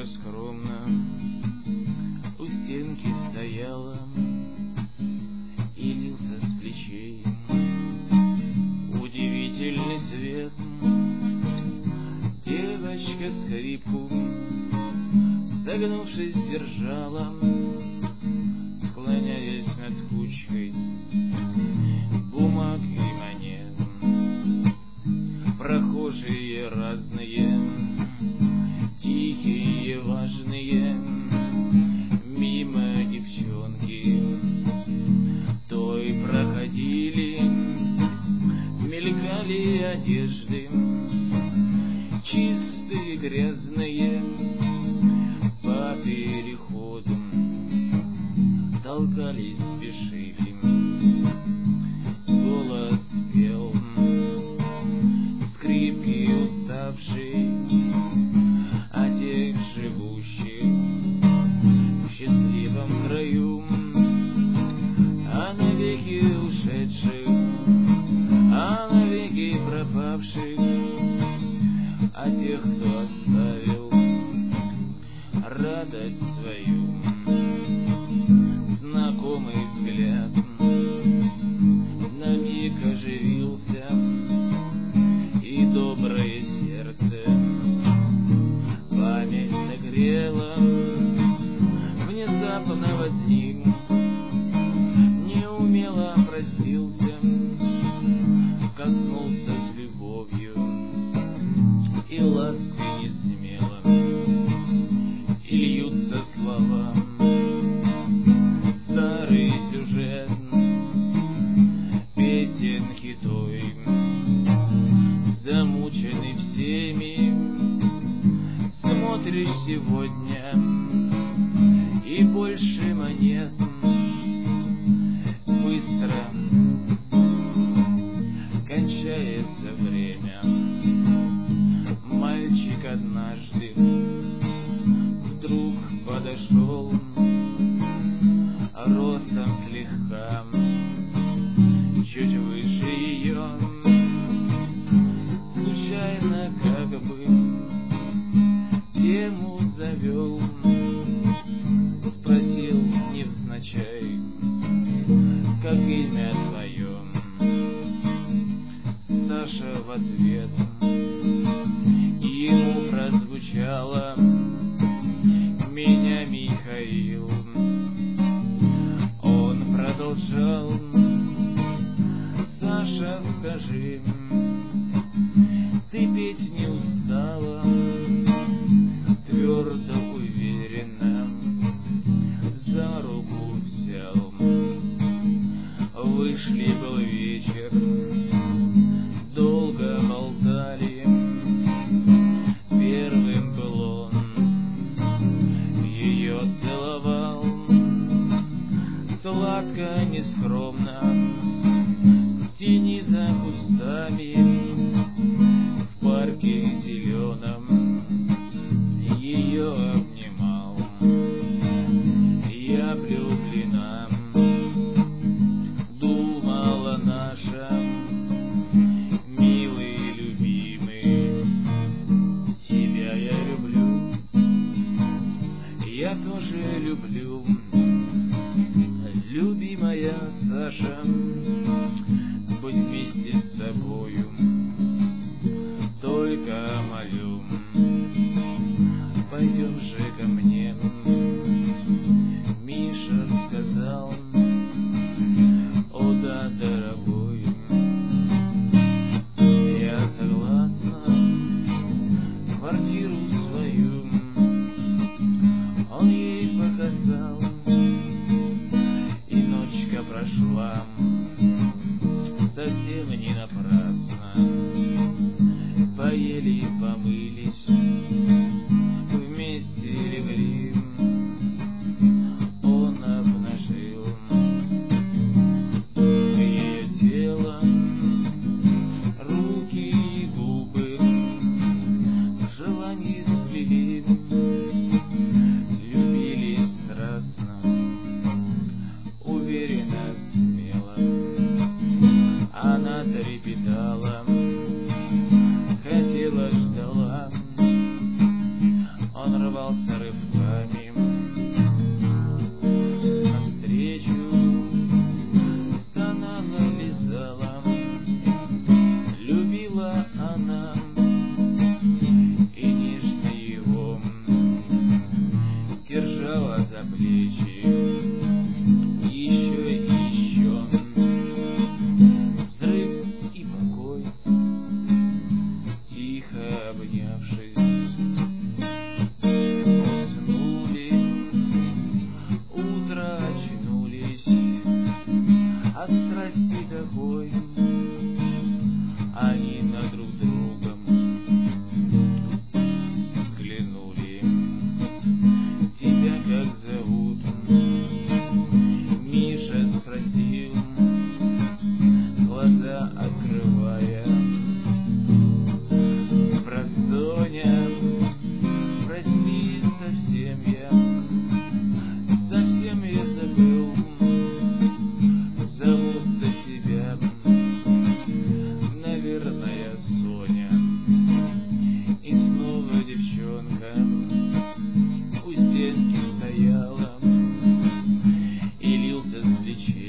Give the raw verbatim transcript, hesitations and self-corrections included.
скромно у стенки стояла, и лился с плечей удивительный свет. Девочка скрипку, согнувшись, держала, склоняясь над кучкой бумаг и монет. Прохожие разные, тихие, важные, мимо девчонки той проходили, мелькали одежды, чистые, грязные, по переходу толкались, спешили. Голос пел, скрипки уставший, о тех живущих в счастливом краю, а навеки ушедших, а навеки пропавших, о тех, кто оставил радость свою. Знакомый взгляд на миг оживился, и доброе сердце память нагрела. Внезапно возник, неумело простился, коснулся с любовью и лаской не смело, и льются слова. Старый сюжет песенки той, замученный всеми, смотришь сегодня, и больше монет. Быстро кончается время. Мальчик однажды вдруг подошел, ростом слегка чуть выше ее, случайно как бы тему завел, спросил невзначай, как имя твое. Саша в ответ ему прозвучало: меня Михаил. Он продолжал: Саша, скажи, ты петь не устала? Твердо, уверенно за руку взял. Вышли, был вечер, долго болтали. Первым был он, ее целовал, сладко, нескромно, в тени за кустами, в парке зеленом ее обнимал. Я влюблена, думала наша, милый, любимый, тебя я люблю, я тоже люблю, любимая Саша, быть вместе с тобою, только молю, пойдем же ко мне. Миша сказал: о да, дорогой, я согласна, квартиру свою он ей показал, и ночка прошла совсем не напрасно. Поели, помылись, вместе легли, он обнажил ее тело, руки и губы, желание сплели, любили страстно, уверенно, смело. Прости, какой они на друг друга взглянули. Тебя как зовут? Миша спросил, глаза открывая. Просоня, прости, совсем я, совсем я забыл, зовут-то тебя, наверное, Соня. И снова девчонка у стенки стояла, и лился с плечей